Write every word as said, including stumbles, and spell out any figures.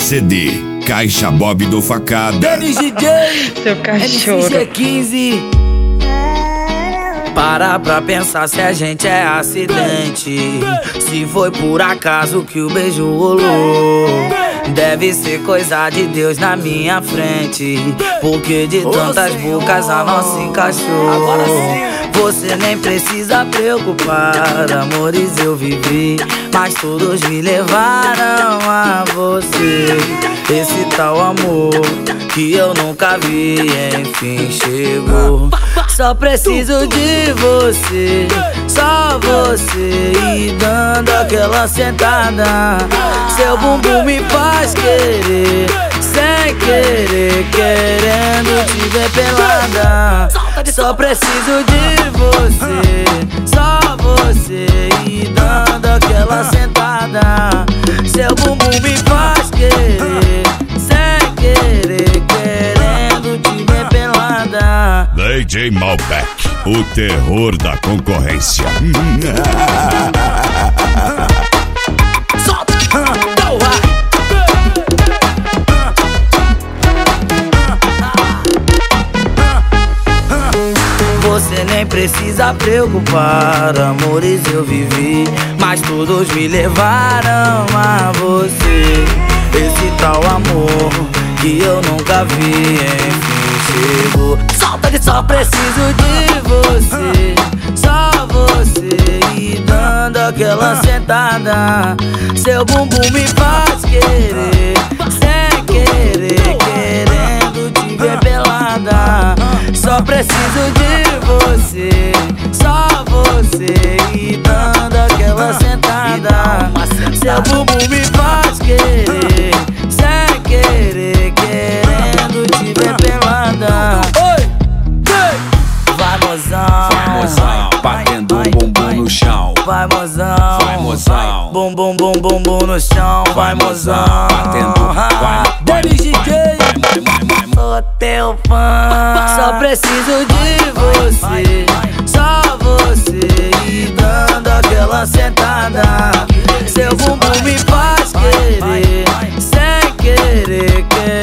C D Caixa Bob do Facada. Denis D J, seu cachorro. M C G quinze. Para pra pensar se a gente é acidente. Se foi por acaso que o beijo rolou, deve ser coisa de Deus na minha frente, porque de tantas bocas a nossa encaixou. Você nem precisa preocupar, amores eu vivi, mas todos me levaram a você. Esse tal amor que eu nunca vi, enfim chegou. Só preciso de você, só você, e dando aquela sentada, seu bumbum me faz querer, sem querer, querendo te ver pelada. Só preciso de você, só você, e dando aquela sentada, seu bumbum me faz querer, sem querer, querendo te ver pelada. D J Malbec, o terror da concorrência. Você nem precisa preocupar, amores eu vivi, mas todos me levaram a você. Esse tal amor que eu nunca vi, enfim chegou. Solta que só preciso de você, só você, e dando aquela sentada, seu bumbum me faz querer, sem querer, querendo te ver pelada. Só preciso de você, só você, e dando aquela sentada, seu bumbum me faz querer, sem querer, querendo te ver pelada. Oi, vai mozão, vai mozão, batendo um bumbum no chão. Vai mozão, vai mozão, bum bum bum bum bum no chão. Vai mozão, batendo, vai, Denis D J, sou teu fã. Só preciso de você, só você, e dando aquela sentada, seu bumbum me faz querer, sem querer, querer